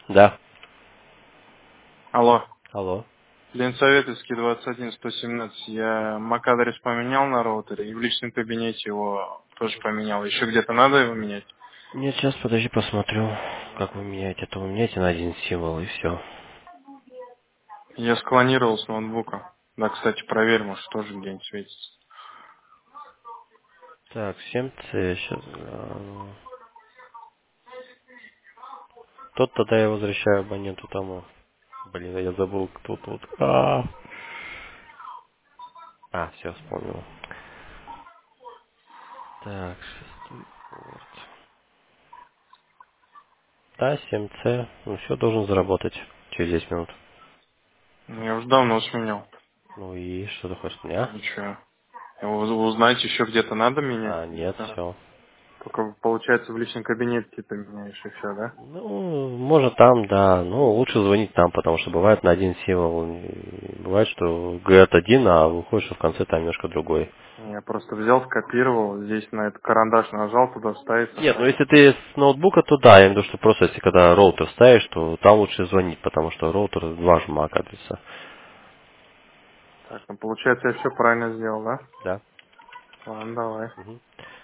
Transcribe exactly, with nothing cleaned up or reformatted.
Да. Алло. Алло. Ленсоветовский двадцать один сто семнадцать. Я MAC-адрес поменял на роутере и в личном кабинете его тоже поменял. Еще где-то надо его менять? Нет, сейчас подожди, посмотрю, как вы меняете. Это вы меняете на один символ и все. Я склонировал с ноутбука. Да, кстати, проверь, может, тоже где-нибудь светится. Так, семь це сейчас. Тот тогда я возвращаю абоненту тому. Блин, я забыл, кто тут. А, а все, вспомнил. Так, шестой порт. Да, семь це. Ну все, должен заработать через десять минут. Ну, я уже давно сменял. Ну и что ты хочешь от меня? Ничего. Его уз- узнать еще где-то надо менять? А, нет, Да. все. Только, получается, в личном кабинете ты меняешь и все, да? Ну, может там, да. Ну, лучше звонить там, потому что бывает на один символ. и Бывает, что говорят один, а выходит, что в конце там немножко другой. Я просто взял, скопировал, здесь на этот карандаш нажал, туда ставится Нет, ну сразу. если ты с ноутбука, то да, я имею в виду, что просто если когда роутер ставишь, то там лучше звонить, потому что роутер два же мак адреса. Так, ну получается, я все правильно сделал, да? Да. Ладно, давай. Мгм.